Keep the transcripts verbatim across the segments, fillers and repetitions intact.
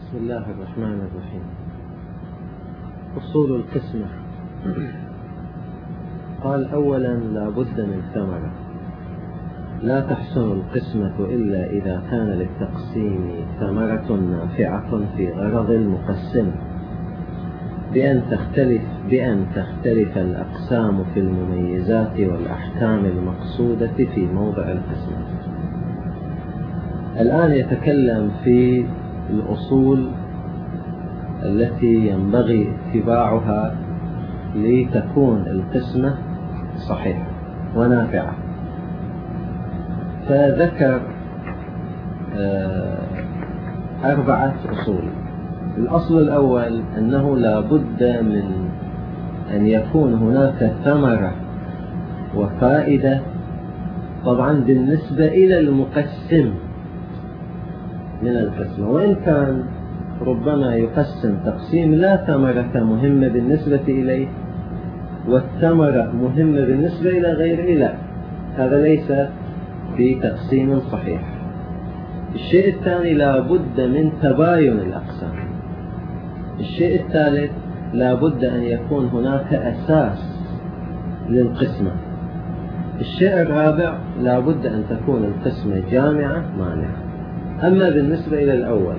بسم الله الرحمن الرحيم. أصول القسمة. قال أولا لا بد من ثمرة، لا تحسن القسمة إلا إذا كان للتقسيم ثمرة نافعة في غرض المقسم، بأن تختلف بأن تختلف الأقسام في المميزات والأحكام المقصودة في موضع القسمة. الآن يتكلم في الأصول التي ينبغي اتباعها لتكون القسمة صحيحة ونافعة. فذكر أربعة أصول. الأصل الأول أنه لا بد من أن يكون هناك ثمرة وفائدة، طبعا بالنسبة إلى المقسم من القسمة، وإن كان ربما يقسم تقسيم لا ثمرة مهمة بالنسبة إليه والثمرة مهمة بالنسبة إلى غيره، لا، هذا ليس في تقسيم صحيح. الشيء الثاني لا بد من تباين الأقسام. الشيء الثالث لا بد أن يكون هناك أساس للقسمة. الشيء الرابع لا بد أن تكون القسمة جامعة مانعة. أما بالنسبة إلى الأول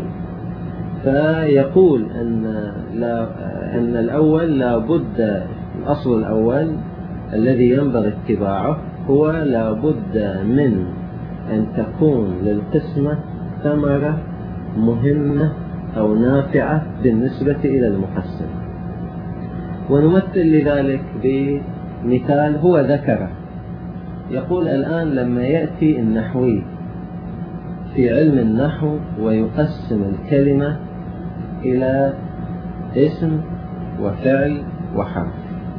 فيقول أن, لا أن الأول لا بد، الأصل الأول الذي ينبغي اتباعه هو لا بد من أن تكون للقسمة ثمرة مهمة أو نافعة بالنسبة إلى المقسم. ونمثل لذلك بمثال هو ذكره. يقول الآن لما يأتي النحوي في علم النحو ويقسم الكلمة إلى اسم وفعل وحرف،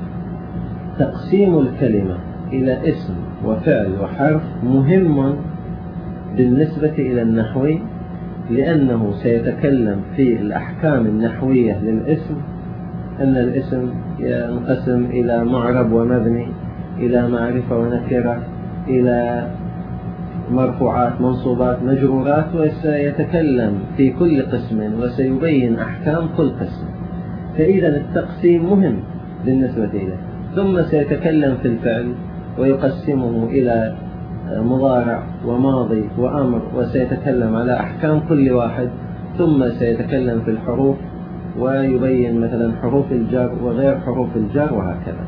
تقسيم الكلمة إلى اسم وفعل وحرف مهم بالنسبة إلى النحوي، لأنه سيتكلم في الأحكام النحوية للاسم، أن الاسم ينقسم إلى معرب ومبني، إلى معرفة ونكرة، إلى مرفوعات منصوبات مجرورات، وسيتكلم في كل قسم وسيبين أحكام كل قسم. فإذا التقسيم مهم بالنسبة إليه. ثم سيتكلم في الفعل ويقسمه إلى مضارع وماضي وأمر، وسيتكلم على أحكام كل واحد. ثم سيتكلم في الحروف ويبين مثلا حروف الجر وغير حروف الجر وهكذا.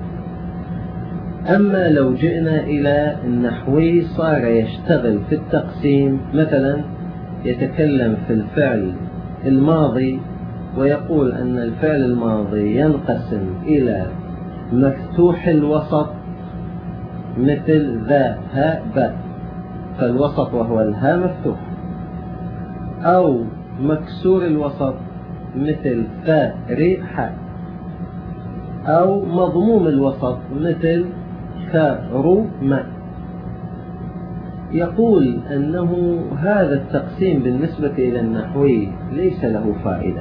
أما لو جئنا إلى النحوي صار يشتغل في التقسيم، مثلا يتكلم في الفعل الماضي ويقول أن الفعل الماضي ينقسم إلى مفتوح الوسط مثل ذا ها با، فالوسط وهو الها مفتوح، أو مكسور الوسط مثل فا ري حا، أو مضموم الوسط مثل كارو ما. يقول أنه هذا التقسيم بالنسبة إلى النحوي ليس له فائدة.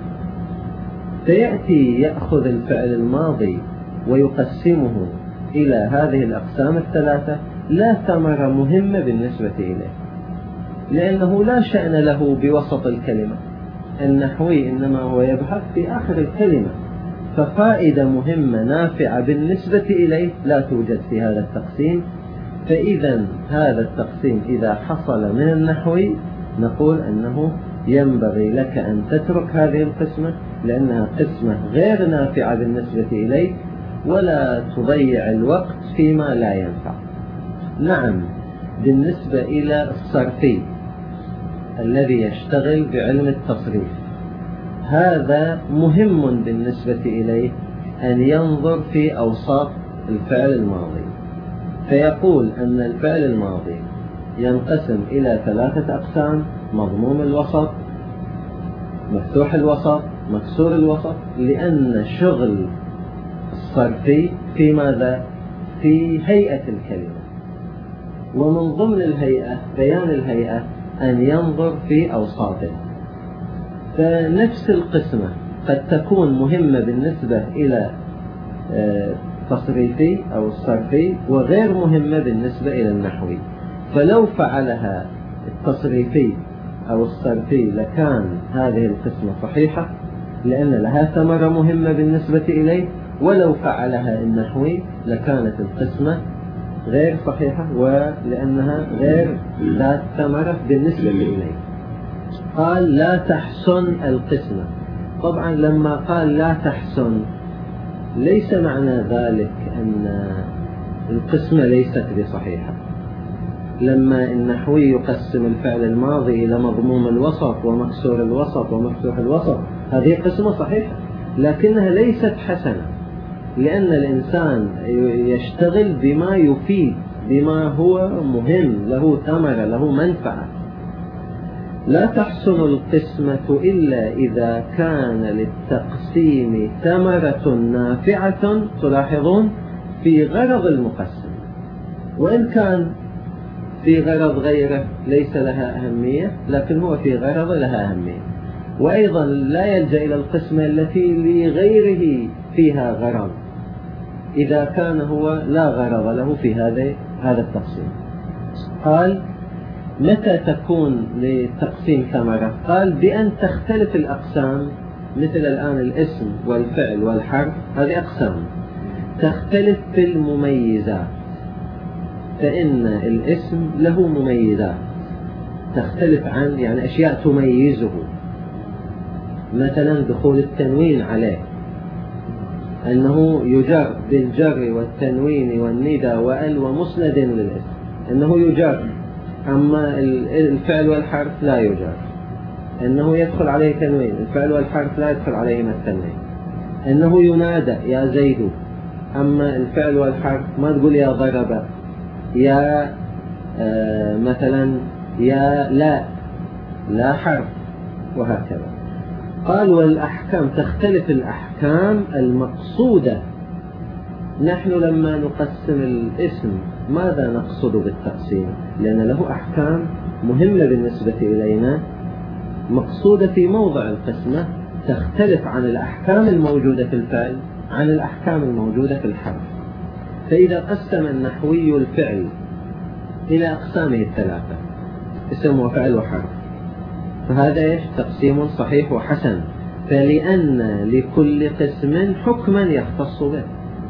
فيأتي يأخذ الفعل الماضي ويقسمه إلى هذه الأقسام الثلاثة، لا ثمرة مهمة بالنسبة إليه، لأنه لا شأن له بوسط الكلمة. النحوي إنما هو يبحث في آخر الكلمة، ففائدة مهمة نافعة بالنسبة إليه لا توجد في هذا التقسيم. فإذا هذا التقسيم إذا حصل من النحوي نقول أنه ينبغي لك أن تترك هذه القسمة، لأنها قسمة غير نافعة بالنسبة إليك، ولا تضيع الوقت فيما لا ينفع. نعم، بالنسبة إلى الصرفي الذي يشتغل بعلم التصريف، هذا مهم بالنسبة إليه أن ينظر في أوساط الفعل الماضي. فيقول أن الفعل الماضي ينقسم إلى ثلاثة أقسام: مضموم الوسط، مفتوح الوسط، مكسور الوسط، لأن شغل الصرفي في ماذا؟ في هيئة الكلمة، ومن ضمن الهيئة بيان الهيئة أن ينظر في أوساطها. فنفس القسمة قد تكون مهمة بالنسبة إلى التصريفي أو الصرفي وغير مهمة بالنسبة إلى النحوي. فلو فعلها التصريفي أو الصرفي لكان هذه القسمة صحيحة لأن لها ثمرة مهمة بالنسبة إليه، ولو فعلها النحوي لكانت القسمة غير صحيحة ولأنها غير ذات ثمرة بالنسبة إليه. قال لا تحسن القسمة. طبعا لما قال لا تحسن ليس معنى ذلك أن القسمة ليست بصحيحة. لما النحوي يقسم الفعل الماضي إلى مضموم الوسط ومكسور الوسط ومفتوح الوسط، هذه قسمة صحيحة لكنها ليست حسنة، لأن الإنسان يشتغل بما يفيد، بما هو مهم، له ثمرة، له منفعة. لا تحسن القسمة إلا إذا كان للتقسيم ثمرة نافعة، تلاحظون، في غرض المقسم، وإن كان في غرض غيره ليس لها أهمية، لكن هو في غرض لها أهمية. وأيضا لا يلجأ إلى القسمة التي لغيره فيها غرض إذا كان هو لا غرض له في هذا هذا التقسيم. قال متى تكون لتقسيم ثمرة؟ قال بأن تختلف الأقسام، مثل الآن الاسم والفعل والحرف، هذه أقسام تختلف في المميزات، فإن الاسم له مميزات تختلف عن يعني أشياء تميزه، مثلا دخول التنوين عليه، أنه يجر بالجر والتنوين والندى وأل ومسند للاسم، أنه يجر. أما الفعل والحرف لا يجر، أنه يدخل عليه تنوين، الفعل والحرف لا يدخل عليهما التنوين. أنه ينادى يا زيد، أما الفعل والحرف ما تقول يا ضرب، يا آه مثلا يا لا لا حرف، وهكذا. قال والأحكام تختلف الأحكام المقصودة. نحن لما نقسم الاسم ماذا نقصد بالتقسيم؟ لأن له أحكام مهمة بالنسبة إلينا مقصودة في موضع القسمة، تختلف عن الأحكام الموجودة في الفعل عن الأحكام الموجودة في الحرف. فإذا قسم النحوي الفعل إلى أقسامه الثلاثة، اسم وفعل وحرف، فهذا إيش؟ تقسيم صحيح وحسن، فلأن لكل قسم حكما يختص به.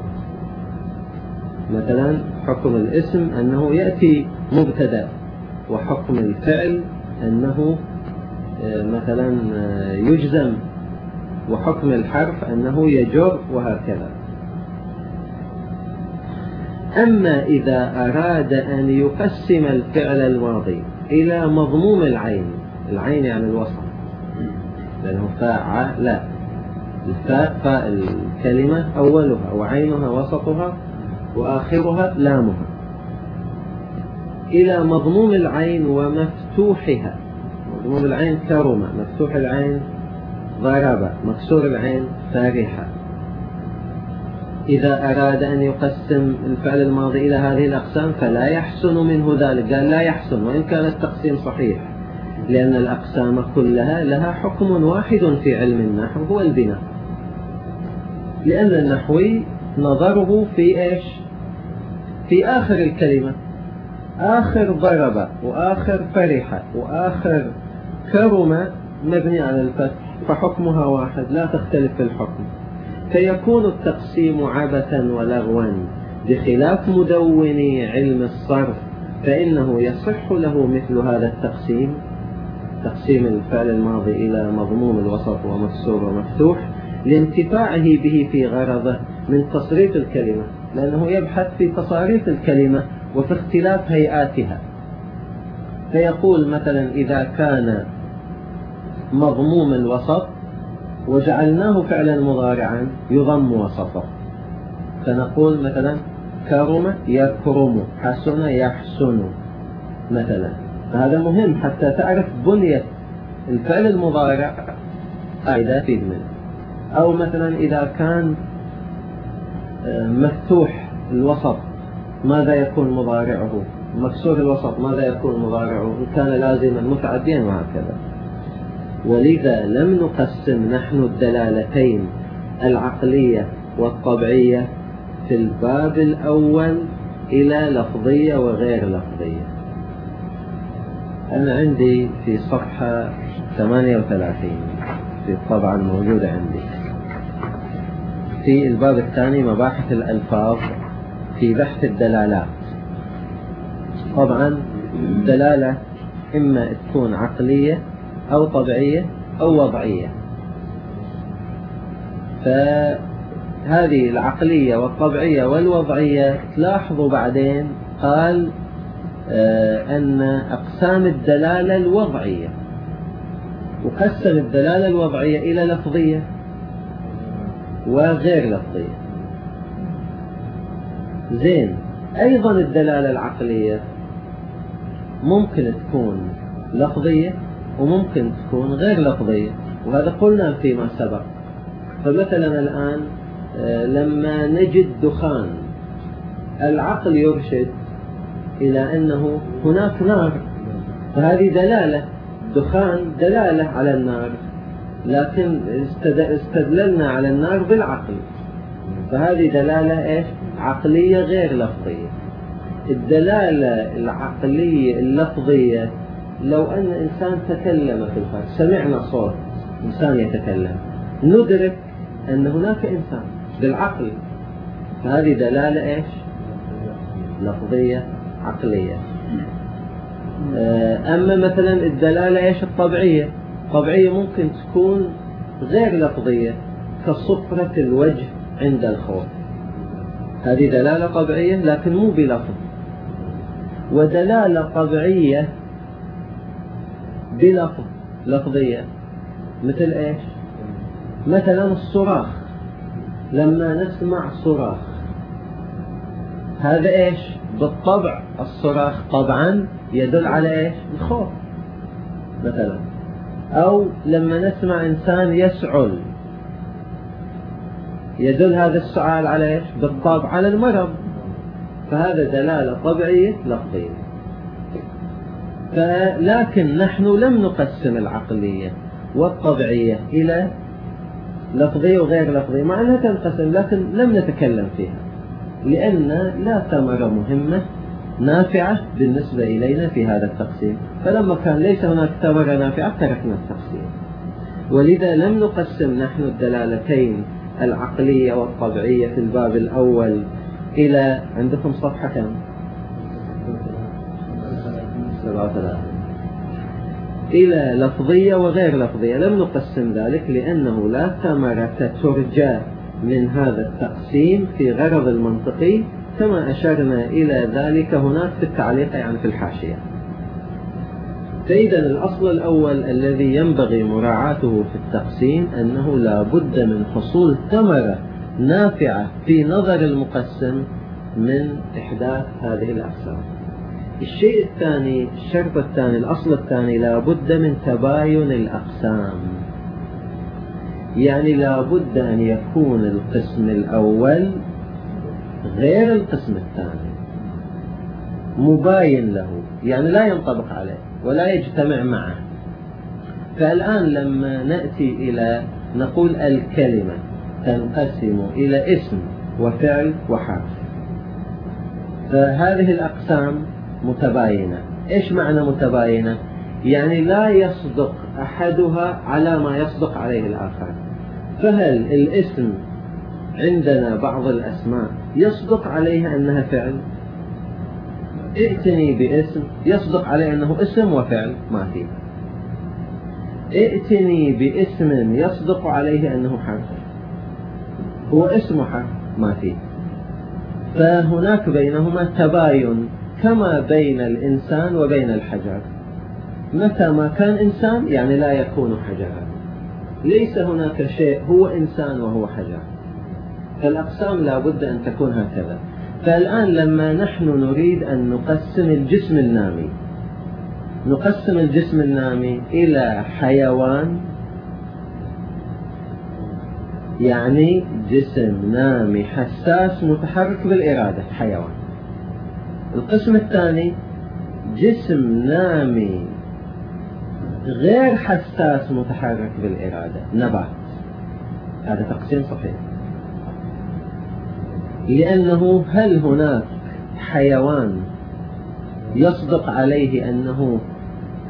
مثلا حكم الاسم أنه يأتي مبتدأ، وحكم الفعل أنه مثلا يجزم، وحكم الحرف أنه يجر، وهكذا. أما إذا أراد أن يقسم الفعل الماضي إلى مضموم العين، العين يعني الوسط، لأنه فاء لا، الفاء فاء الكلمة أولها وعينها وسطها وآخرها لامها، إلى مضموم العين ومفتوحها. مضموم العين كرمة، مفتوح العين ضرب، مكسور العين فرحة. إذا أراد أن يقسم الفعل الماضي إلى هذه الأقسام فلا يحسن منه ذلك. قال لا يحسن وإن كان التقسيم صحيح، لأن الأقسام كلها لها حكم واحد في علم النحو هو البناء. لأن النحوي نظره في إيش؟ في آخر الكلمة، آخر ضرب وآخر فرح وآخر كرم مبني على الفتح، فحكمها واحد لا تختلف في الحكم، فيكون التقسيم عبثا ولغوا، بخلاف مدوني علم الصرف فإنه يصح له مثل هذا التقسيم، تقسيم الفعل الماضي إلى مضموم الوسط ومكسور ومفتوح، لانتفاعه به في غرضه من تصريف الكلمة، لأنه يبحث في تصاريف الكلمة وفي اختلاف هيئاتها. فيقول مثلا إذا كان مضموم الوسط وجعلناه فعلا مضارعا يضم وسطه، فنقول مثلا كرم يكرم، حسن يحسن مثلا. فهذا مهم حتى تعرف بنية الفعل المضارع قاعدة في منه. أو مثلا إذا كان مفتوح الوسط ماذا يكون مضارعه، مكسور الوسط ماذا يكون مضارعه، إن كان لازما متعديا، وهكذا. ولذا لم نقسم نحن الدلالتين العقلية والطبعية في الباب الأول إلى لفظية وغير لفظية. أنا عندي في صفحة ثمانية وثلاثين في الطبعة الموجودة عندي في الباب الثاني مباحث الألفاظ في بحث الدلالات. طبعا الدلالة إما تكون عقلية أو طبيعية أو وضعية. فهذه العقلية والطبيعية والوضعية تلاحظوا بعدين قال آه أن أقسام الدلالة الوضعية، وقسم الدلالة الوضعية إلى لفظية وغير لفظية. زين، أيضا الدلالة العقلية ممكن تكون لفظية وممكن تكون غير لفظية، وهذا قلنا فيما سبق. فمثلا الآن لما نجد دخان العقل يرشد إلى أنه هناك نار، فهذه دلالة، دخان دلالة على النار، لكن استدللنا على النار بالعقل، فهذه دلالة إيش؟ عقلية غير لفظية. الدلالة العقلية اللفظية لو أن إنسان تكلم في الخارج، سمعنا صوت إنسان يتكلم، ندرك أن هناك إنسان بالعقل، فهذه دلالة إيش؟ لفظية عقلية. أما مثلا الدلالة إيش؟ الطبيعية. طبيعية ممكن تكون غير لفظية كصفرة الوجه عند الخوف، هذه دلالة طبيعية لكن مو بلفظ. ودلالة طبيعية بلفظ لفظية مثل إيش؟ مثلا الصراخ، لما نسمع صراخ هذا إيش؟ بالطبع الصراخ طبعا يدل على إيش؟ الخوف مثلا. أو لما نسمع إنسان يسعل يدل هذا السعال على إيش؟ بالطبع على المرض، فهذا دلالة طبيعية لفظية. لكن نحن لم نقسم العقلية والطبيعية إلى لفظية وغير لفظية، مع أنها تنقسم لكن لم نتكلم فيها، لأن لا ثمرة مهمة نافعة بالنسبة إلينا في هذا التقسيم، فلما كان ليس هناك ثمرة نافعة تركنا التقسيم. ولذا لم نقسم نحن الدلالتين العقلية والطبيعية في الباب الأول إلى، عندكم صفحة كم؟ سبعة ثلاثة، إلى لفظية وغير لفظية. لم نقسم ذلك لأنه لا ثمرة ترجى من هذا التقسيم في غرض المنطقي، كما أشرنا إلى ذلك هناك في التعليق يعني في الحاشية. فإذا الأصل الأول الذي ينبغي مراعاته في التقسيم أنه لا بد من حصول ثمرة نافعة في نظر المقسم من إحداث هذه الأقسام. الشيء الثاني، الشرط الثاني، الأصل الثاني، لا بد من تباين الأقسام، يعني لا بد أن يكون القسم الأول غير القسم الثاني، مباين له، يعني لا ينطبق عليه ولا يجتمع معه. فالآن لما نأتي إلى نقول الكلمة تنقسم إلى اسم وفعل وحرف، فهذه الأقسام متباينة. إيش معنى متباينة؟ يعني لا يصدق أحدها على ما يصدق عليه الآخر. فهل الاسم عندنا بعض الأسماء يصدق عليها أنها فعل؟ ائتني باسم يصدق عليه أنه اسم وفعل، ما فيه. ائتني باسم يصدق عليه أنه حرف، هو اسم وحرف، ما فيه. فهناك بينهما تباين كما بين الإنسان وبين الحجر. متى ما كان إنسان يعني لا يكون حجرا، ليس هناك شيء هو إنسان وهو حجر. فالأقسام لا بد أن تكون هكذا. فالآن لما نحن نريد أن نقسم الجسم النامي، نقسم الجسم النامي إلى حيوان، يعني جسم نامي حساس متحرك بالإرادة، حيوان. القسم الثاني جسم نامي غير حساس متحرك بالإرادة، نبات. هذا تقسيم صحيح، لأنه هل هناك حيوان يصدق عليه أنه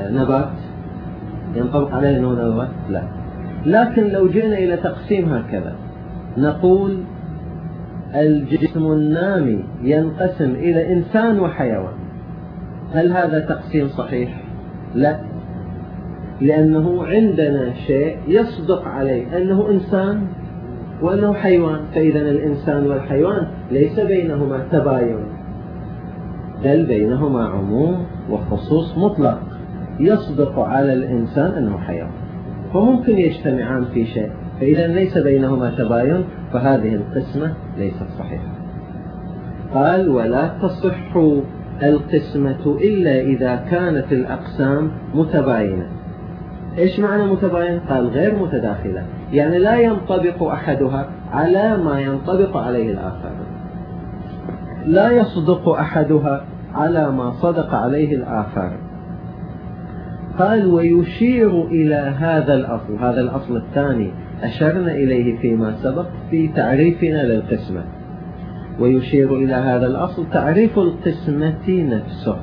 نبات ينطبق عليه أنه نبات؟ لا. لكن لو جئنا إلى تقسيم هكذا نقول الجسم النامي ينقسم إلى إنسان وحيوان، هل هذا تقسيم صحيح؟ لا، لأنه عندنا شيء يصدق عليه أنه إنسان وأنه حيوان، فإذا الإنسان والحيوان ليس بينهما تباين، بل بينهما عموم وخصوص مطلق، يصدق على الإنسان أنه حيوان، فممكن يجتمعان في شيء، فإذا ليس بينهما تباين، فهذه القسمة ليست صحيحة. قال ولا تصح القسمة إلا إذا كانت الأقسام متباينة. إيش معنى متباين؟ قال غير متداخلة، يعني لا ينطبق أحدها على ما ينطبق عليه الآخر، لا يصدق أحدها على ما صدق عليه الآخر. قال ويشير إلى هذا الأصل، هذا الأصل الثاني أشرنا إليه فيما سبق في تعريفنا للقسمة، ويشير إلى هذا الأصل تعريف القسمة نفسه،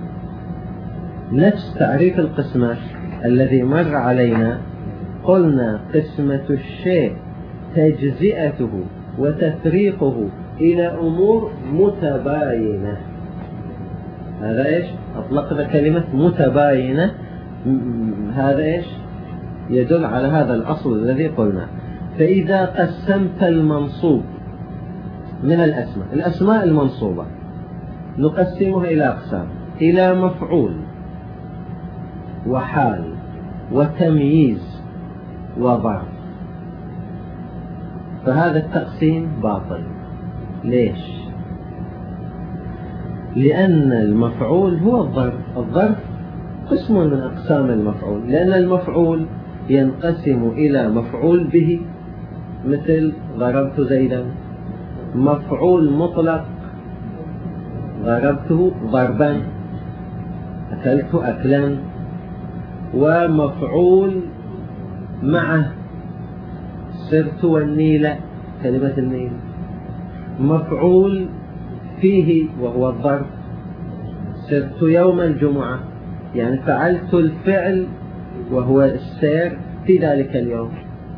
نفس تعريف القسمة الذي مر علينا. قلنا قسمة الشيء تجزئته وتفريقه إلى أمور متباينة، هذا إيش؟ أطلقنا كلمة متباينة، هذا إيش؟ يدل على هذا الأصل الذي قلنا. فإذا قسمت المنصوب من الأسماء، الأسماء المنصوبة نقسمها إلى أقسام، إلى مفعول وحال وتمييز وظرف، فهذا التقسيم باطل. ليش؟ لأن المفعول هو الظرف، الظرف قسم من أقسام المفعول، لأن المفعول ينقسم إلى مفعول به مثل ضربت زيدا، مفعول مطلق ضربته ضربا، أكلت أكلا، ومفعول معه سرت والنيل، كلمة النيل، مفعول فيه وهو الظرف، سرت يوم الجمعة، يعني فعلت الفعل وهو السير في ذلك اليوم،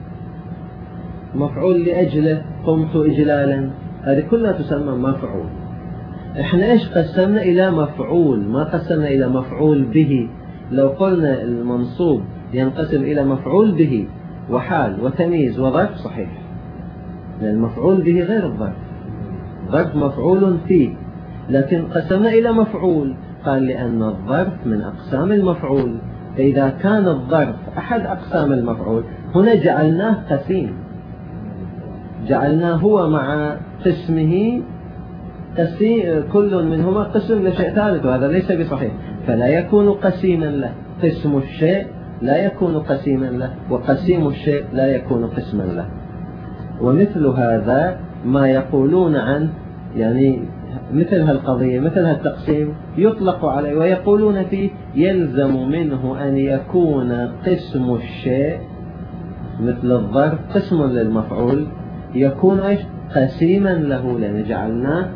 مفعول لأجله قمت إجلالا، هذه كلها تسمى مفعول. احنا ايش قسمنا؟ إلى مفعول، ما قسمنا إلى مفعول به. لو قلنا المنصوب ينقسم إلى مفعول به وحال وتمييز وظرف صحيح، لأن المفعول به غير الظرف، ظرف مفعول فيه، لكن قسمنا إلى مفعول، قال لأن الظرف من أقسام المفعول، فإذا كان الظرف أحد أقسام المفعول هنا جعلناه قسيم، جعلناه هو مع قسمه قسيم، كل منهما قسم لشيء ثالث، وهذا ليس بصحيح، فلا يكون قسيما له. قسم الشيء لا يكون قسيما له، وقسيم الشيء لا يكون قسما له. ومثل هذا ما يقولون عن يعني مثل هالقضية، مثل هالتقسيم يطلق عليه ويقولون فيه يلزم منه أن يكون قسم الشيء مثل الظرف قسم للمفعول، يكون إيش؟ قسيما له، لأن جعلناه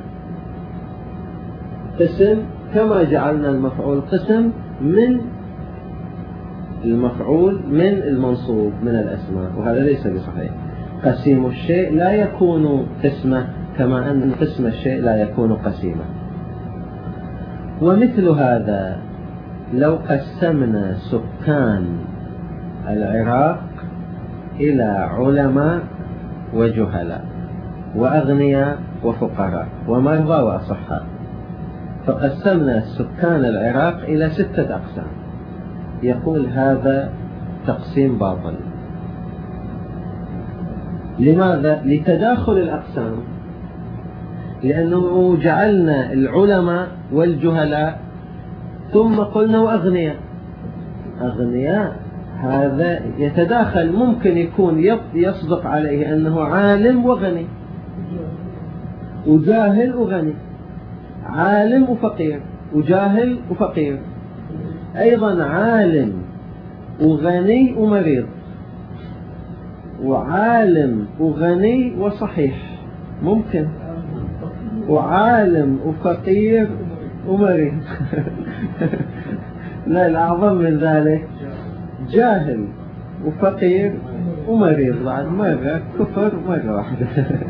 قسم كما جعلنا المفعول قسم من المفعول من المنصوب من الأسماء، وهذا ليس بصحيح. قسيم الشيء لا يكون قسمه كما أن قسم الشيء لا يكون قسيما. ومثل هذا لو قسمنا سكان العراق إلى علماء وجهلاء وأغنياء وفقراء ومرضى وأصحاء، فقسمنا سكان العراق إلى ستة أقسام، يقول هذا تقسيم باطل. لماذا؟ لتداخل الأقسام، لأنه جعلنا العلماء والجهلاء ثم قلنا وأغنياء، أغنياء هذا يتداخل، ممكن يكون يصدق عليه أنه عالم وغني، وجاهل وغني، عالم وفقير، وجاهل وفقير، أيضا عالم وغني ومريض، وعالم وغني وصحيح ممكن، وعالم وفقير ومريض لا، الأعظم من ذلك جاهل وفقير ومريض بعد مرة، كفر مرة واحدة.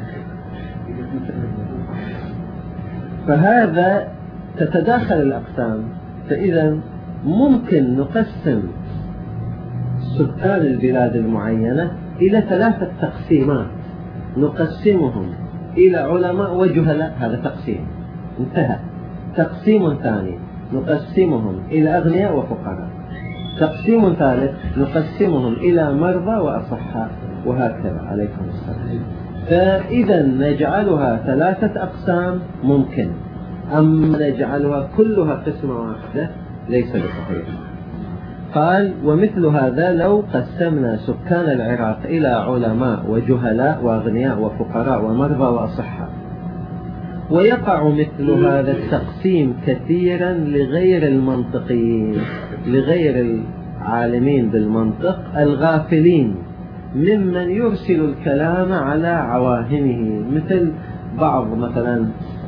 فهذا تتداخل الأقسام. فإذا ممكن نقسم سكان البلاد المعينة إلى ثلاثة تقسيمات، نقسمهم إلى علماء وجهلاء، هذا تقسيم انتهى. تقسيم ثاني نقسمهم إلى أغنياء وفقراء. تقسيم ثالث نقسمهم إلى مرضى وأصحاء، وهكذا. عليكم السلام. فإذا نجعلها ثلاثة أقسام ممكن، أما نجعلها كلها قسمة واحدة ليس بصحيح. قال: ومثل هذا لو قسمنا سكان العراق إلى علماء وجهلاء وأغنياء وفقراء ومرضى وأصحاء. ويقع مثل هذا التقسيم كثيرا لغير المنطقيين، لغير العالمين بالمنطق الغافلين ممن يرسل الكلام على عواهنه، مثل بعض مثلا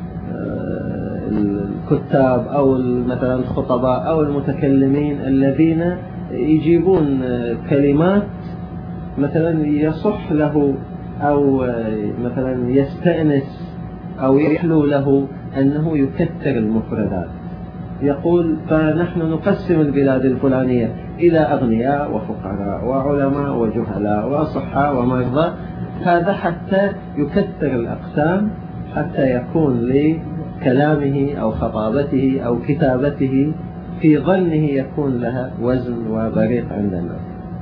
الكتاب أو مثلا الخطباء أو المتكلمين الذين يجيبون كلمات مثلا يصح له أو مثلا يستأنس أو يحلو له أنه يكثر المفردات. يقول: فنحن نقسم البلاد الفلانية إلى أغنياء وفقراء وعلماء وجهلاء وأصحاء ومرضى. هذا حتى يكثر الأقسام، حتى يكون لكلامه أو خطابته أو كتابته في ظنه يكون لها وزن وبريق عند الناس.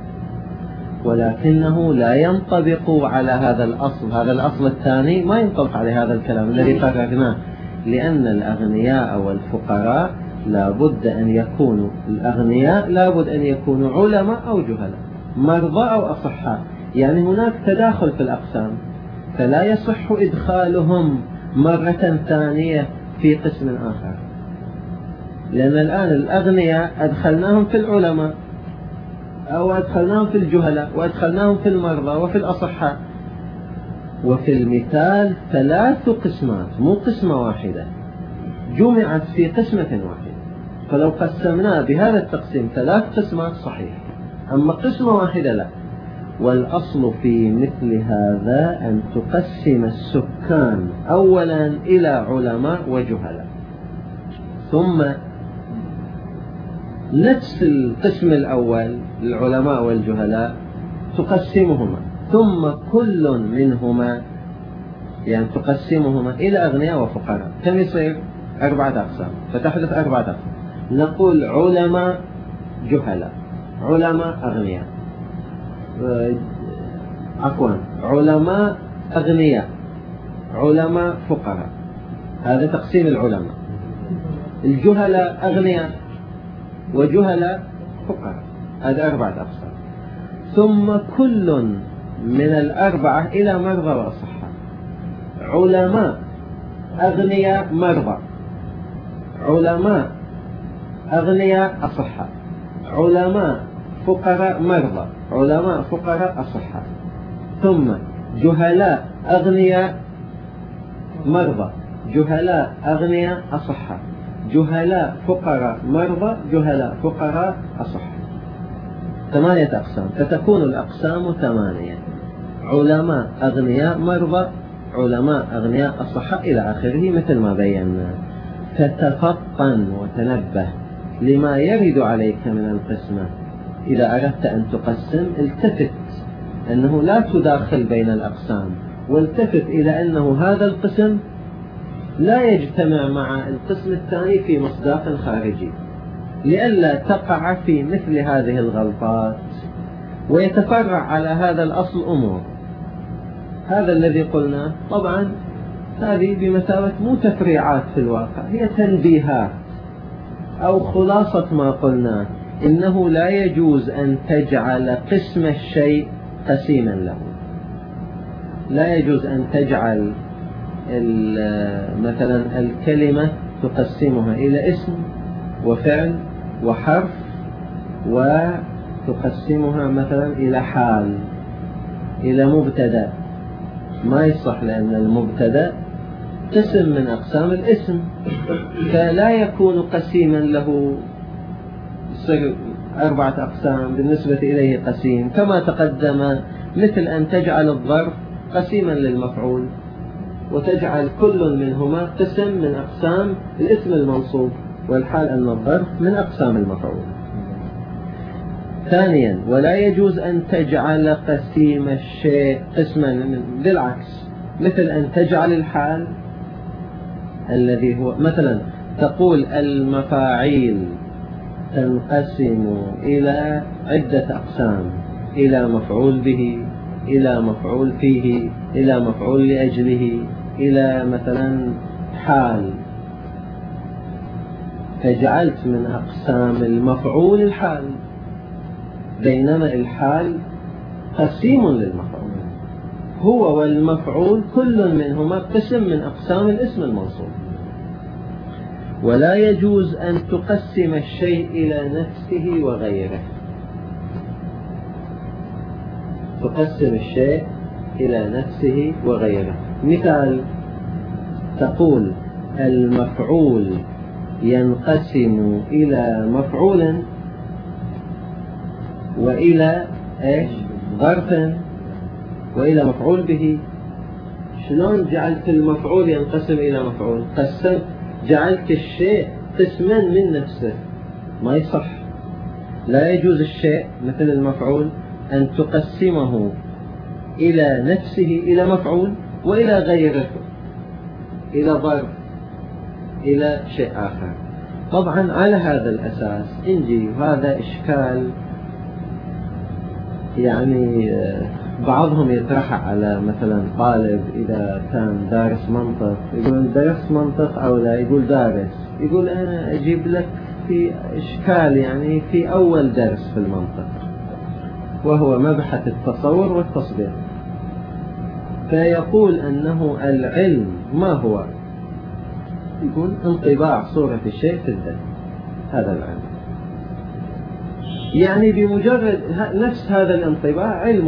ولكنه لا ينطبق على هذا الأصل. هذا الأصل الثاني ما ينطبق على هذا الكلام الذي قررناه، لأن الأغنياء والفقراء لابد أن يكونوا الأغنياء لابد أن يكونوا علماء أو جهلاء، مرضى أو أصحاء. يعني هناك تداخل في الأقسام، فلا يصح إدخالهم مرة ثانية في قسم آخر. لأن الآن الأغنياء أدخلناهم في العلماء أو أدخلناهم في الجهلاء وأدخلناهم في المرضى وفي الأصحاء. وفي المثال ثلاث قسمات مو قسمة واحدة جمعت في قسمة واحدة. فلو قسمناه بهذا التقسيم ثلاث قسمات صحيح، أما قسمة واحدة لا. والأصل في مثل هذا أن تقسم السكان أولا إلى علماء وجهلاء، ثم نفس القسم الأول العلماء والجهلاء تقسمهما، ثم كل منهما يعني تقسمهما إلى أغنياء وفقراء. كم يصير؟ أربعة أقسام. فتحدث أربعة أقسام. نقول علماء جهلاء، علماء أغنياء، عفوا علماء أغنياء، علماء فقراء. هذا تقسيم العلماء. الجهلاء أغنياء وجهلاء فقراء، هذا أربعة أقسام. ثم كل من الأربعة إلى مرضى وأصحاء. علماء أغنياء مرضى، علماء أغنياء أصحاء، علماء فقراء مرضى، علماء فقراء أصحاء. ثم جهلاء أغنياء مرضى، جهلاء أغنياء أصحاء، جهلاء فقراء مرضى، جهلاء فقراء أصحاء. ثمانية أقسام. فتكون الأقسام ثمانية: علماء أغنياء مرضى، علماء أغنياء أصحاء، إلى آخره مثل ما بينا. فتفطن وتنبه لما يرد عليك من القسمة. إذا أردت أن تقسم التفت أنه لا تداخل بين الأقسام، والتفت إلى أنه هذا القسم لا يجتمع مع القسم الثاني في مصداق خارجي، لئلا تقع في مثل هذه الغلطات ويتفرع على هذا الأصل أمور. هذا الذي قلنا طبعا هذه بمثابة مو تفريعات في الواقع، هي تنبيهات أو خلاصة ما قلنا. إنه لا يجوز أن تجعل قسم الشيء قسيما له. لا يجوز أن تجعل مثلا الكلمة تقسمها إلى اسم وفعل وحرف، وتقسمها مثلا إلى حال، إلى مبتدأ. ما يصح، لأن المبتدأ قسم من أقسام الاسم، فلا يكون قسيما له تصير أربعة أقسام بالنسبة إليه قسيم كما تقدم، مثل أن تجعل الظرف قسيما للمفعول وتجعل كل منهما قسم من أقسام الاسم المنصوب، والحال أن الظرف من أقسام المفعول. ثانيا، ولا يجوز أن تجعل قسيم الشيء قسما بالعكس، مثل أن تجعل الحال الذي هو مثلا تقول المفاعيل تنقسم إلى عدة أقسام، إلى مفعول به، إلى مفعول فيه، إلى مفعول لأجله، إلى مثلا حال، فجعلت من أقسام المفعول الحال، بينما الحال قسيم للمفعول، هو والمفعول كل منهما قسم من أقسام الاسم المنصوب. ولا يجوز أن تقسم الشيء إلى نفسه وغيره، تقسم الشيء إلى نفسه وغيره. مثال، تقول المفعول ينقسم إلى مفعول وإلى إيش؟ ظرف وإلى مفعول به. شلون جعلت المفعول ينقسم إلى مفعول؟ قسمت، جعلت الشيء قسما من نفسه، ما يصح. لا يجوز الشيء مثل المفعول أن تقسمه إلى نفسه إلى مفعول وإلى غيره، إلى ظرف، إلى شيء آخر. طبعا على هذا الأساس نجي، وهذا إشكال يعني بعضهم يطرحه على مثلا طالب إذا كان دارس منطق، يقول درس منطق أو لا، يقول دارس، يقول أنا أجيب لك في إشكال يعني في أول درس في المنطق، وهو مبحث التصور والتصديق. فيقول أنه العلم ما هو؟ يقول انطباع صورة الشيء في الذهن، هذا العلم. يعني بمجرد نفس هذا الانطباع علم.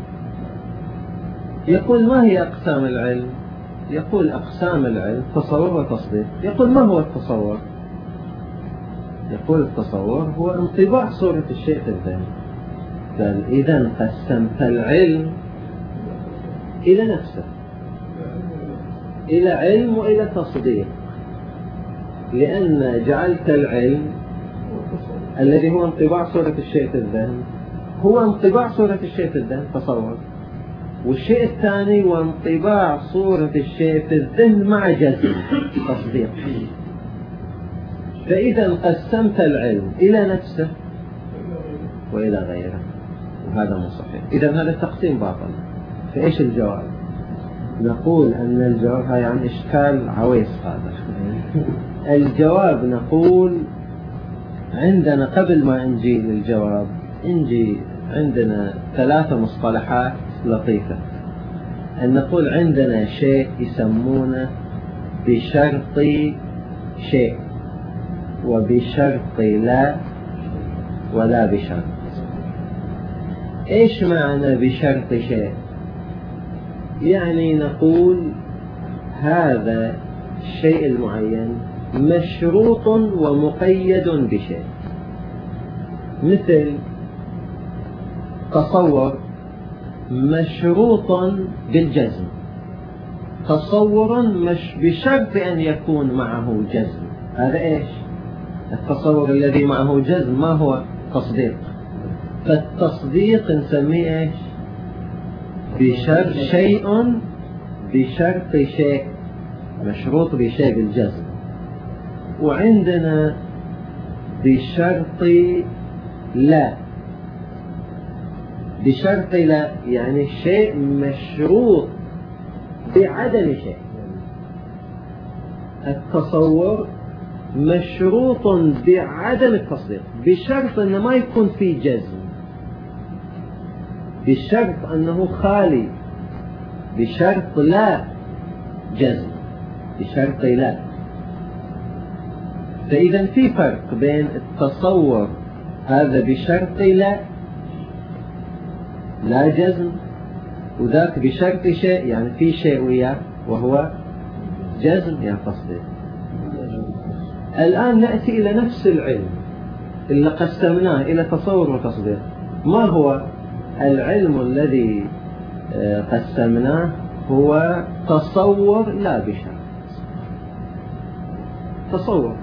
يقول ما هي أقسام العلم؟ يقول أقسام العلم تصور وتصديق. يقول ما هو التصور؟ يقول التصور هو انطباع صورة الشيء في الذهن. قال إذا قسمت العلم إلى نفسه، إلى علم وإلى تصديق، لأن جعلت العلم الذي هو انطباع صورة الشيء في الذهن هو انطباع صورة الشيء في الذهن تصور، والشيء الثاني هو انطباع صورة الشيء في الذهن مع جزم تصديق. فإذا قسمت العلم إلى نفسه وإلى غيره، وهذا مو صحيح. إذا هذا التقسيم باطل. فإيش الجواب؟ نقول أن الجواب هاي عن إشكال عويص هذا. الجواب نقول عندنا قبل ما نجي للجواب نجي عندنا ثلاثة مصطلحات لطيفة. أن نقول عندنا شيء يسمونه بشرط شيء، وبشرط لا، ولا بشرط. إيش معنى بشرط شيء؟ يعني نقول هذا الشيء المعين مشروط ومقيد بشيء، مثل تصور مشروط بالجزم، تصور مش بشرط أن يكون معه جزم. هذا إيش؟ التصور الذي معه جزم ما هو تصديق. فالتصديق نسميه إيش؟ بشرط شيء بشرط شيء، مشروط بشيء بالجزم. وعندنا بشرط لا، بشرط لا يعني شيء مشروط بعدم شيء. التصور مشروط بعدم التصديق بشرط أنه ما يكون فيه جزم، بشرط أنه خالي، بشرط لا جزم، بشرط لا. فإذا في فرق بين التصور هذا بشرط لا لا جزم، وذاك بشرط شيء يعني في شيء وياه وهو جزم يعني تصديق. الآن نأتي إلى نفس العلم. اللي قسمناه إلى تصور وتصديق. ما هو العلم الذي قسمناه؟ هو تصور لا بشرط. تصور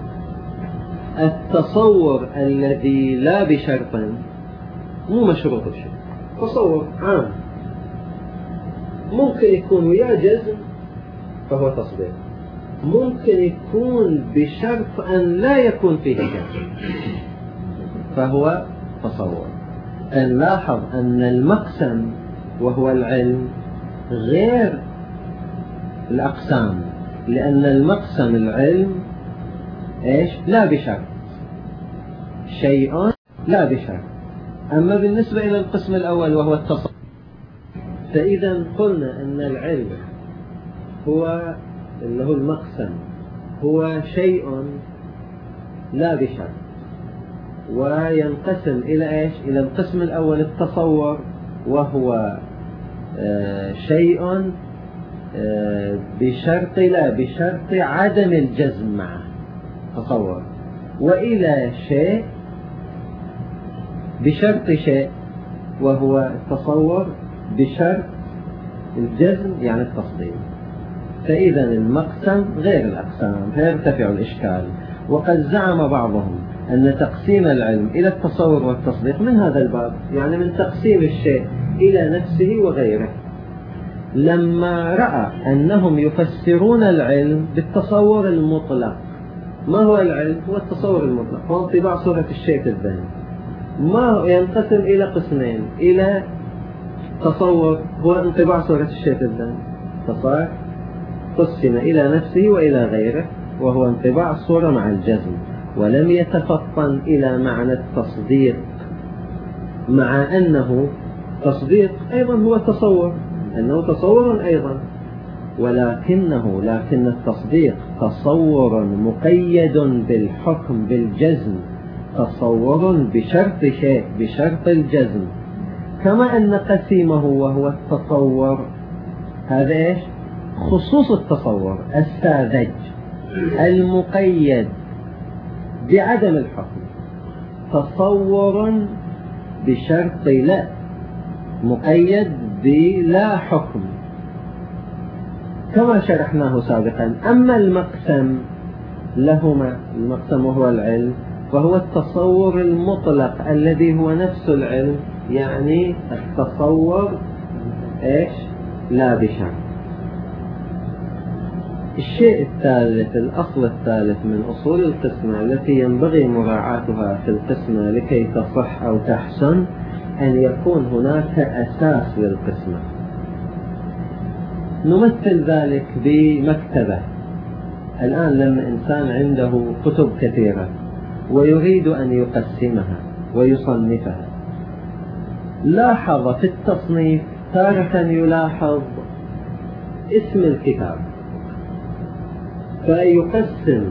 التصور الذي لا بشرط مو مشروط بشيء، تصور عام ممكن يكون ويا جزم فهو تصديق، ممكن يكون بشرط أن لا يكون فيه جزم فهو تصور. نلاحظ أن المقسم وهو العلم غير الأقسام، لأن المقسم العلم إيش؟ لا بشرط، شيء لا بشرط. أما بالنسبة إلى القسم الأول وهو التصور، فإذا قلنا أن العلم هو اللي هو المقسم هو شيء لا بشرط، وينقسم إلى إيش؟ إلى القسم الأول التصور، وهو آه شيء آه بشرط لا بشرط عدم الجزم معه تصور، وإلى شيء بشرط شيء وهو التصور بشرط الجزم يعني التصديق. فإذا المقسم غير الأقسام فيرتفع الإشكال. وقد زعم بعضهم أن تقسيم العلم إلى التصور والتصديق من هذا الباب، يعني من تقسيم الشيء إلى نفسه وغيره، لما رأى أنهم يفسرون العلم بالتصور المطلق. ما هو العلم؟ هو التصور المطلق، هو انطباع صورة الشيء في الذهن. ما ينقسم إلى قسمين، إلى تصور هو انطباع صورة الشيء في الذهن، فصار قسم إلى نفسه وإلى غيره وهو انطباع الصورة مع الجزم، ولم يتفطن إلى معنى التصديق، مع أنه تصديق أيضا هو تصور، أنه تصور أيضا، ولكنه لكن التصديق تصور مقيد بالحكم بالجزم، تصور بشرط شيء بشرط الجزم، كما أن قسيمه وهو التصور هذا إيش؟ خصوص التصور الساذج المقيد بعدم الحكم، تصور بشرط لا مقيد بلا حكم كما شرحناه سابقا. أما المقسم لهما، المقسم وهو العلم، فهو التصور المطلق الذي هو نفس العلم، يعني التصور إيش؟ لا بشرط. الشيء الثالث، الأصل الثالث من أصول القسمة التي ينبغي مراعاتها في القسمة لكي تصح أو تحسن، أن يكون هناك أساس للقسمة. نمثل ذلك بمكتبة. الآن لما إنسان عنده كتب كثيرة ويريد أن يقسمها ويصنفها، لاحظ في التصنيف تارة يلاحظ اسم الكتاب، فيقسم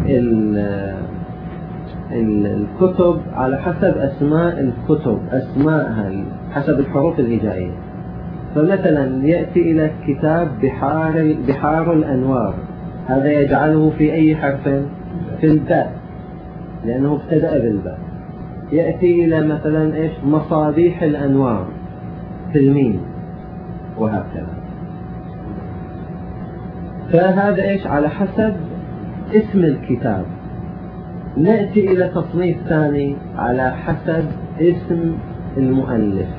الكتب على حسب أسماء الكتب، أسماءها حسب الحروف الهجائية. فمثلا يأتي إلى كتاب بحار, بحار الأنوار، هذا يجعله في أي حرف؟ في الباء، لأنه ابتدأ بالباء. يأتي إلى مثلا إيش؟ مصابيح الأنوار في الميم، وهكذا. فهذا إيش؟ على حسب اسم الكتاب. نأتي إلى تصنيف ثاني على حسب اسم المؤلف،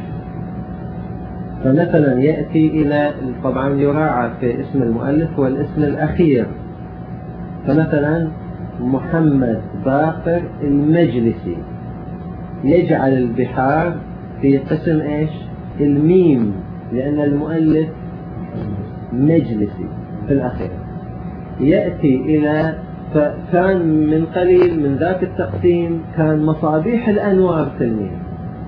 فمثلا يأتي إلى، طبعا يراعى في اسم المؤلف والاسم الأخير، فمثلا محمد باقر المجلسي، يجعل البحار في قسم إيش؟ الميم، لأن المؤلف مجلسي في الأخير. يأتي إلى، فكان من قليل من ذاك التقسيم كان مصابيح الأنوار في الميم،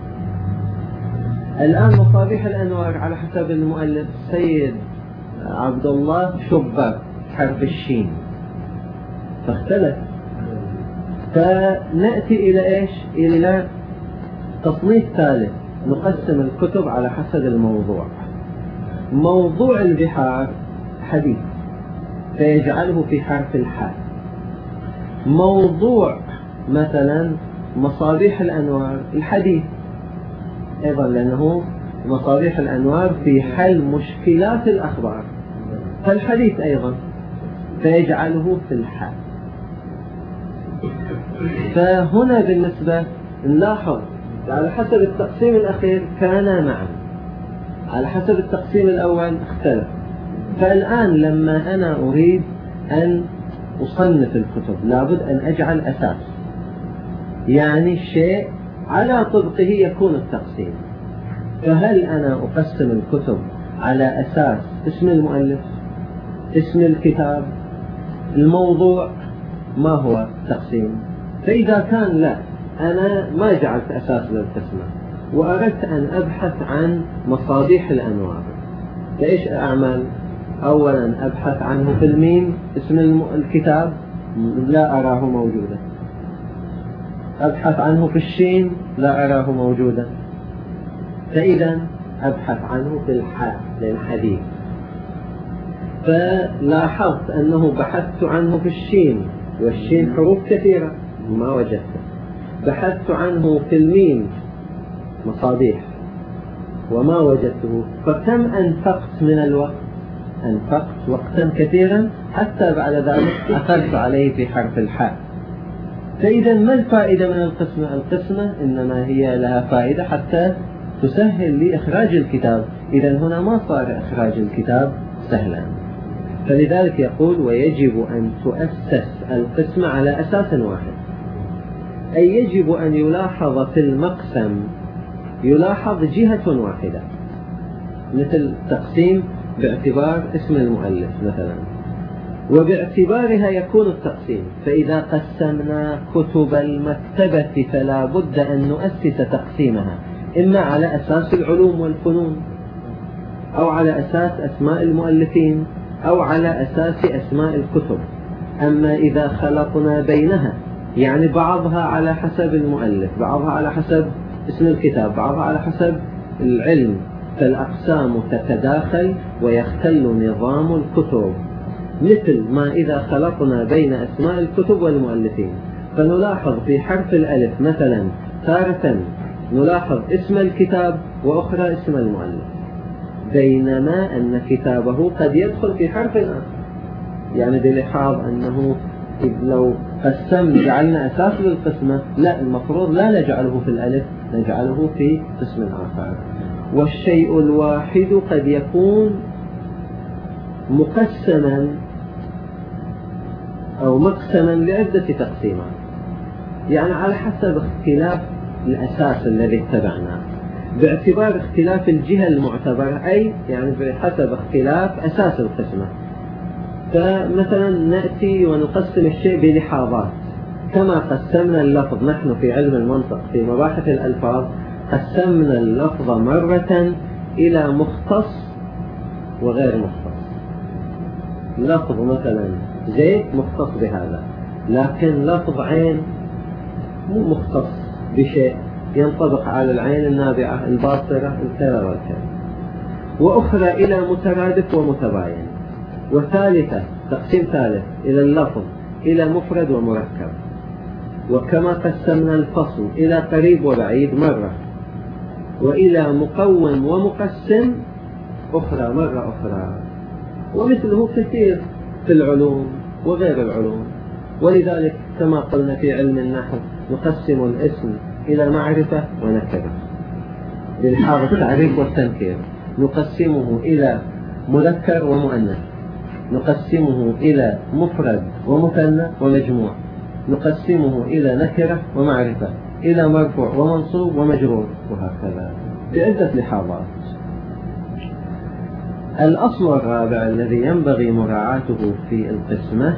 الآن مصابيح الأنوار على حسب المؤلف سيد عبد الله شباك حرف الشين، فاختلف. فنأتي إلى إيش؟ إلى تصنيف ثالث، نقسم الكتب على حسب الموضوع. موضوع البحار حديث، فيجعله في حرف الحاء. موضوع مثلا مصابيح الأنوار الحديث أيضا، لأنه مصابيح الأنوار في حل مشكلات الأخبار فالحديث أيضا، فيجعله في الحال. فهنا بالنسبة نلاحظ على حسب التقسيم الأخير كان معا، على حسب التقسيم الأول اختلف. فالآن لما أنا أريد أن أصنف الكتب لابد أن أجعل أساس، يعني الشيء على طبقه يكون التقسيم. فهل أنا أقسم الكتب على أساس اسم المؤلف، اسم الكتاب، الموضوع، ما هو التقسيم؟ فإذا كان لا، أنا ما جعلت أساس للقسمة وأردت أن أبحث عن مصابيح الأنوار، فإيش أعمل؟ أولا أبحث عنه في الميم، اسم الكتاب لا أراه موجودا. أبحث عنه في الشين لا أراه موجودا. فإذا أبحث عنه في الحاء للحديث. فلاحظت أنه بحثت عنه في الشين، والشين حروف كثيرة ما وجدته. بحثت عنه في الميم مصابيح وما وجدته. فكم أنفقت من الوقت؟ أنفقت وقتا كثيرا حتى بعد ذلك أخذت عليه في حرف الحاء. فإذا ما الفائدة من القسمة؟ القسمة إنما هي لها فائدة حتى تسهل لي إخراج الكتاب. إذا هنا ما صار إخراج الكتاب سهلا. فلذلك يقول ويجب أن تؤسس القسمة على أساس واحد، أي يجب أن يلاحظ في المقسم يلاحظ جهة واحدة، مثل تقسيم باعتبار اسم المؤلف مثلا، وباعتبارها يكون التقسيم. فإذا قسمنا كتب المكتبة فلا بد أن نؤسس تقسيمها إما على أساس العلوم والفنون، أو على أساس أسماء المؤلفين، أو على أساس أسماء الكتب. أما إذا خلطنا بينها، يعني بعضها على حسب المؤلف، بعضها على حسب اسم الكتاب، بعضها على حسب العلم، فالأقسام تتداخل ويختل نظام الكتب. مثل ما إذا خلطنا بين أسماء الكتب والمؤلفين، فنلاحظ في حرف الألف مثلا تارة نلاحظ اسم الكتاب وأخرى اسم المؤلف، بينما أن كتابه قد يدخل في حرف آخر. يعني بلحاظ أنه لو قسم جعلنا أساس للقسمة، لا، المفروض لا نجعله في الألف، نجعله في قسم آخر. والشيء الواحد قد يكون مقسما أو مقسما لعدة تقسيمات، يعني على حسب اختلاف الأساس الذي اتبعناه، باعتبار اختلاف الجهة المعتبرة، أي يعني بحسب اختلاف أساس القسمة. فمثلا نأتي ونقسم الشيء بلحاظات، كما قسمنا اللفظ نحن في علم المنطق في مباحث الألفاظ، قسمنا اللفظ مرة إلى مختص وغير مختص. لفظ مثلا زيت مختص بهذا، لكن لفظ عين مو مختص بشيء، ينطبق على العين النابعة الباصرة الكذا والكذا. وأخرى إلى مترادف ومتباين. وثالثة تقسيم ثالث إلى اللفظ إلى مفرد ومركب. وكما قسمنا الفصل إلى قريب وبعيد مرة، وإلى مقوم ومقسم أخرى مرة أخرى. ومثله كثير في العلوم وغير العلوم. ولذلك كما قلنا في علم النحو نقسم الاسم إلى معرفة ونكرة بلحاظ التعريف والتنكير، نقسمه إلى مذكر ومؤنث، نقسمه إلى مفرد ومثنى ومجموع، نقسمه إلى نكرة ومعرفة، إلى مرفوع ومنصوب ومجرور، وهكذا بعدة لحاظات. الأصل الرابع الذي ينبغي مراعاته في القسمة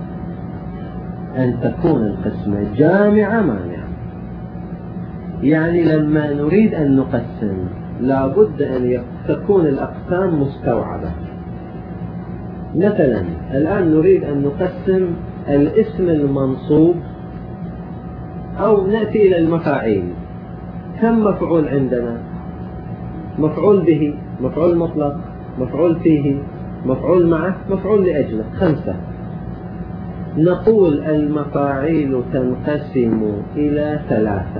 أن تكون القسمة جامعة مانعة. يعني لما نريد أن نقسم لا بد أن تكون الأقسام مستوعبة. مثلا الآن نريد أن نقسم الاسم المنصوب، أو نأتي إلى المفاعيل. كم مفعول عندنا؟ مفعول به، مفعول مطلق، مفعول فيه، مفعول معه، مفعول لأجله، خمسة. نقول المفاعيل تنقسم إلى ثلاثة: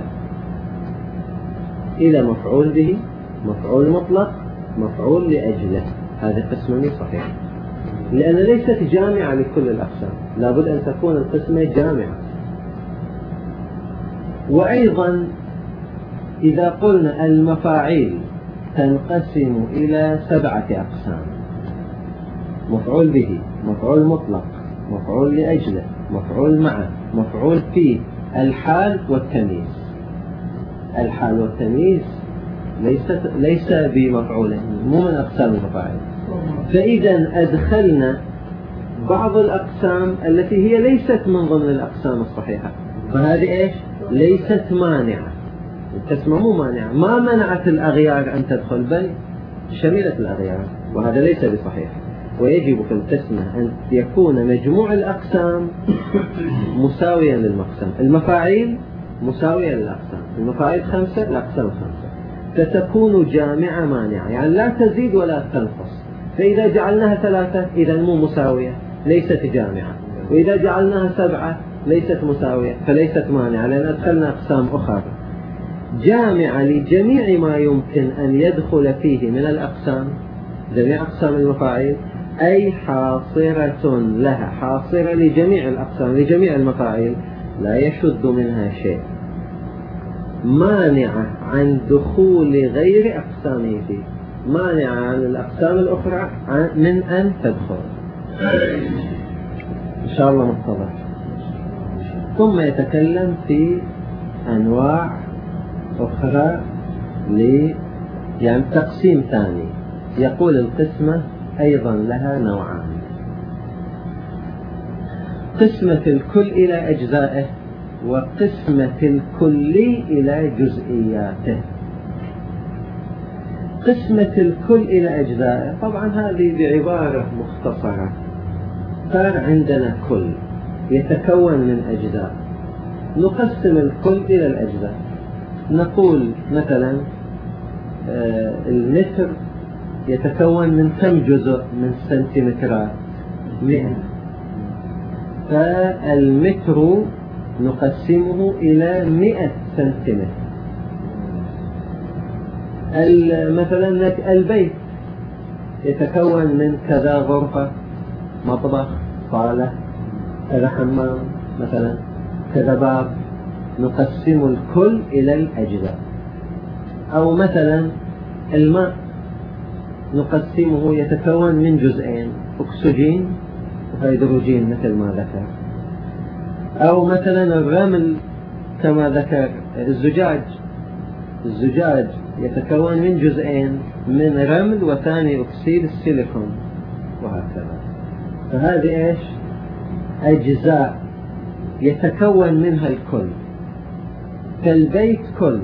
إلى مفعول به، مفعول مطلق، مفعول لأجله. هذا قسمني صحيح، لأن ليست جامعة لكل الأقسام، لابد أن تكون القسمة جامعة. وأيضا إذا قلنا المفاعيل تنقسم إلى سبعة أقسام: مفعول به، مفعول مطلق، مفعول لأجله، مفعول معه، مفعول فيه، الحال والتمييز. الحال والتمييز ليست ليس بمفعول، مو من أقسام المفاعيل. فإذا أدخلنا بعض الأقسام التي هي ليست من ضمن الأقسام الصحيحة، فهذه إيش؟ ليست مانعة. القسمة مو مانعة، ما منعت الأغيار أن تدخل، بل شملت الأغيار، وهذا ليس بصحيح. ويجب في القسمة أن يكون مجموع الأقسام مساويا للمقسم. المفاعيل مساوية للأقسام، المفاعيل خمسة، الأقسام خمسة، فتكون جامعة مانعة، يعني لا تزيد ولا تنقص. فإذا جعلناها ثلاثة إذا مو مساوية، ليست جامعة. وإذا جعلناها سبعة ليست مساوية، فليست مانعة، لأن أدخلنا أقسام أخرى جامعة لجميع ما يمكن أن يدخل فيه من الأقسام، جميع أقسام المفاعيل، أي حاصرة لها، حاصرة لجميع الأقسام، لجميع المفاعيل، لا يشذ منها شيء، مانعة عن دخول غير أقسامه فيه، مانعة عن الأقسام الأخرى من أن تدخل. إن شاء الله متضح. ثم يتكلم في أنواع أخرى ل يعني تقسيم ثاني. يقول القسمة أيضا لها نوعان: قسمة الكل إلى أجزائه، وقسمة الكلي إلى جزئياته. قسمة الكل إلى أجزائه طبعا هذه بعبارة مختصرة، صار عندنا كل يتكون من أجزاء، نقسم الكل إلى الأجزاء. نقول مثلا آه المتر يتكون من كم جزء من سنتيمترات؟ مئة. فالمتر نقسمه إلى مئة سنتيمتر. مثلا البيت يتكون من كذا غرفة، مطبخ، صالة، كذا حمام، مثلا كذا باب، نقسم الكل إلى الأجزاء. أو مثلا الماء نقسمه يتكون من جزئين: أكسجين وهيدروجين مثل ما ذكر. أو مثلا الرمل كما ذكر الزجاج، الزجاج يتكون من جزئين: من رمل وثاني أكسيد السيليكون، وهكذا. فهذه إيش؟ أجزاء يتكون منها الكل. فالبيت كل،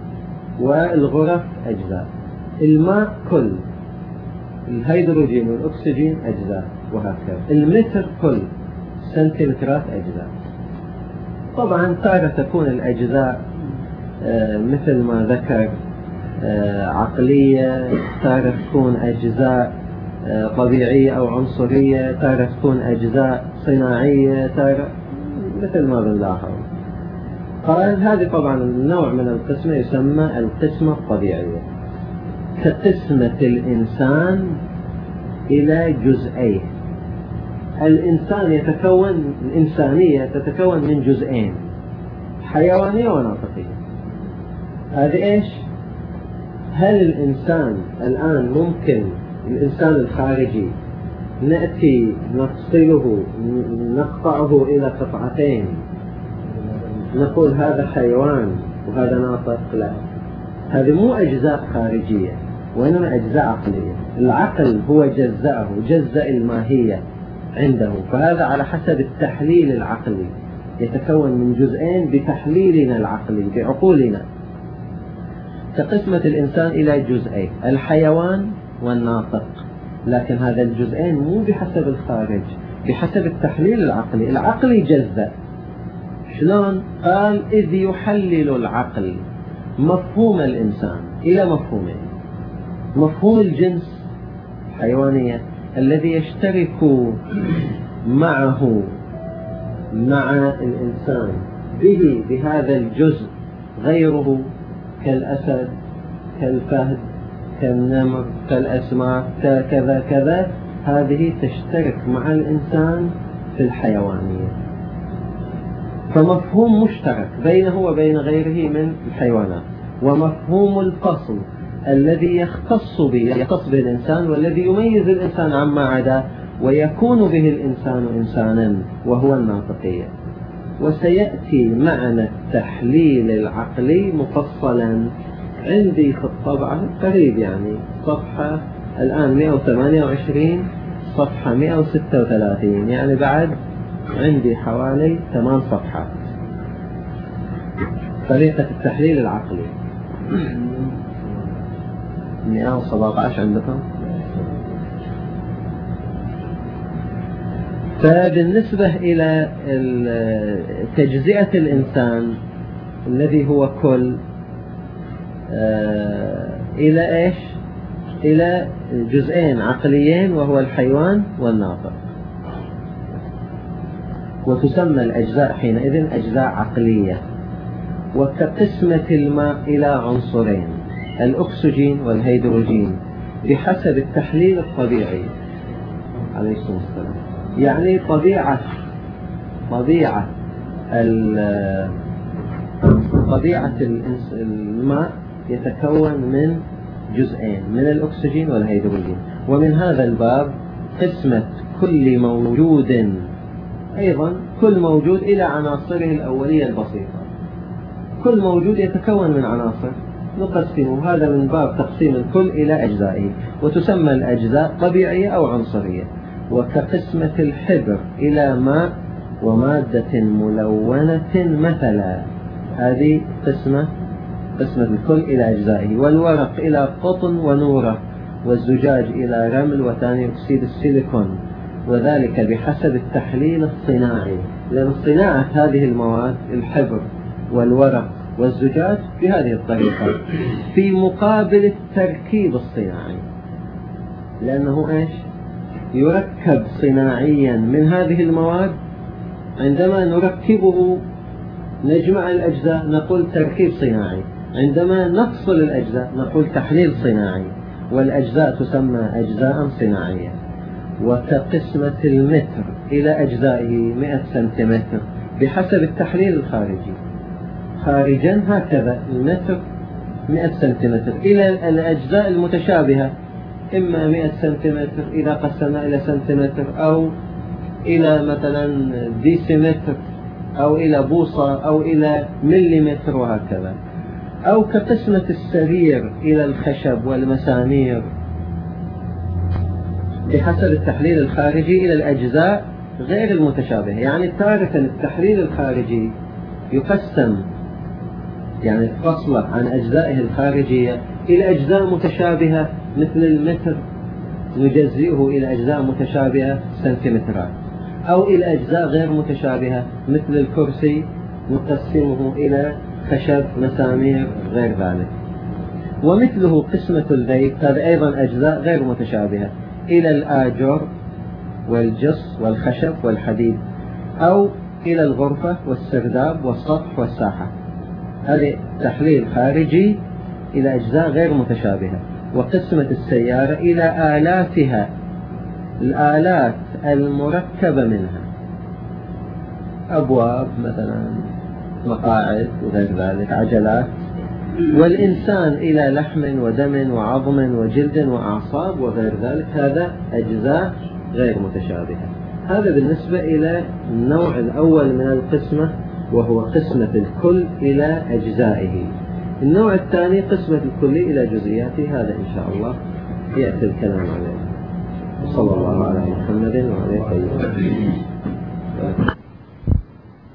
والغرف أجزاء، الماء كل، الهيدروجين والأكسجين أجزاء، وهكذا. المتر كل، سنتيمترات أجزاء. طبعا تارة تكون الأجزاء مثل ما ذكر عقلية، تارة تكون أجزاء طبيعية أو عنصرية، تارة تكون أجزاء صناعية، تارة مثل ما بنلاحظ. قال هذه طبعا النوع من القسمة يسمى القسمة الطبيعية، كقسمة الإنسان إلى جزئين. الإنسان يتكون، الإنسانية تتكون من جزئين: حيوانية وناطقية. هذه إيش؟ هل الإنسان الآن ممكن الإنسان الخارجي نأتي نفصله، نقطعه إلى قطعتين، نقول هذا حيوان وهذا ناطق؟ لا، هذه مو أجزاء خارجية وإنما أجزاء عقلية. العقل هو جزأه، جزأ الماهية عنده، فهذا على حسب التحليل العقلي، يتكون من جزئين بتحليلنا العقلي بعقولنا. كقسمة الإنسان إلى جزئين: الحيوان والناطق. لكن هذا الجزئين مو بحسب الخارج، بحسب التحليل العقلي. العقل يجزأ. شلون؟ قال إذ يحلل العقل مفهوم الإنسان إلى مفهومين: مفهوم الجنس الحيوانية الذي يشترك معه مع الإنسان به بهذا الجزء غيره كالأسد كالفهد كالنمر كالأسماك كذا كذا، هذه تشترك مع الإنسان في الحيوانية، فمفهوم مشترك بينه وبين غيره من الحيوانات. ومفهوم الفصل الذي يختص به يختص به الإنسان والذي يميز الإنسان عما عدا ويكون به الإنسان إنسانا وهو الناطقية. وسيأتي معنى التحليل العقلي مفصلا عندي في الطبعة قريب، يعني صفحة الآن مئة وثمانية وعشرين صفحة مئة وستة وثلاثين، يعني بعد عندي حوالي ثمان صفحات. طريقة التحليل العقلي مئة وسبعة عشر عندكم. فبالنسبة إلى تجزئة الإنسان الذي هو كل إلى إيش؟ إلى جزئين عقليين وهو الحيوان والناطق. وتسمى الأجزاء حينئذ أجزاء عقلية. وكقسمة الماء إلى عنصرين الأكسجين والهيدروجين بحسب التحليل الطبيعي عليه الصلاة والسلام. يعني طبيعة طبيعة طبيعة الماء يتكون من جزئين من الأكسجين والهيدروجين. ومن هذا الباب قسمة كل موجود، أيضا كل موجود إلى عناصره الأولية البسيطة. كل موجود يتكون من عناصر نقسمه، هذا من باب تقسيم الكل إلى أجزائه، وتسمى الأجزاء طبيعية أو عنصرية. وكقسمة الحبر إلى ماء ومادة ملونة مثلا، هذه قسمة قسمة الكل إلى أجزائه. والورق إلى قطن ونورة، والزجاج إلى رمل وثاني أكسيد السيليكون، وذلك بحسب التحليل الصناعي، لأن صناعة هذه المواد الحبر والورق والزجاج بهذه الطريقة في مقابل التركيب الصناعي، لأنه إيش؟ يركب صناعيا من هذه المواد. عندما نركبه نجمع الأجزاء نقول تركيب صناعي، عندما نفصل الأجزاء نقول تحليل صناعي، والأجزاء تسمى أجزاء صناعية. وكقسمة المتر إلى أجزائه مئة سنتيمتر بحسب التحليل الخارجي، خارجا هكذا المتر مئة سنتيمتر إلى الأجزاء المتشابهة، إما مئة سنتيمتر إذا قسمنا إلى سنتيمتر، أو إلى مثلا ديسيمتر، أو إلى بوصة، أو إلى مليمتر، وهكذا. أو كقسمة السرير إلى الخشب والمسامير بحسب التحليل الخارجي إلى الأجزاء غير المتشابهة. يعني تارة التحليل الخارجي يقسم، يعني فصله عن أجزائه الخارجية إلى أجزاء متشابهة مثل المتر نجزئه إلى أجزاء متشابهة سنتيمترات، أو إلى أجزاء غير متشابهة مثل الكرسي نقسمه إلى خشب مسامير غير ذلك. ومثله قسمة البيت، هذا أيضا أجزاء غير متشابهة، إلى الآجر والجص والخشب والحديد، أو إلى الغرفة والسرداب والسطح والساحة. هذا تحليل خارجي إلى أجزاء غير متشابهة. وقسمة السيارة إلى آلاتها، الآلات المركبة منها، أبواب مثلا، مقاعد وغير ذلك، عجلات. والإنسان إلى لحم ودم وعظم وجلد وأعصاب وغير ذلك، هذا أجزاء غير متشابهة. هذا بالنسبة إلى النوع الأول من القسمة، وهو قسمة الكل إلى أجزائه. النوع الثاني قسمة الكل إلى جزئياته، هذا إن شاء الله يأتي الكلام عليه. صلى الله على محمد وعلى آله وصحبه.